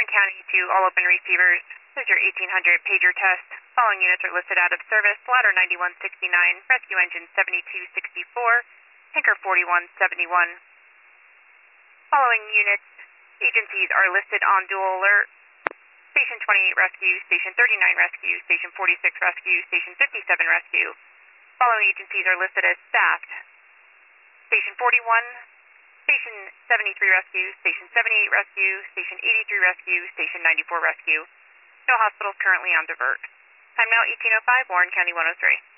Warren County to all open receivers. This is your 1800 pager test. Following units are listed out of service. Ladder 9169, rescue engine 7264, tanker 4171. Following units, agencies are listed on dual alert. Station 28 rescue, Station 39 rescue, Station 46 rescue, Station 57 rescue. Following agencies are listed as staffed. Station 41, Station 73 rescue, Station 78 rescue, Station 83 rescue, Station 94 rescue. No hospitals currently on divert. Time now 1805, Warren County 103.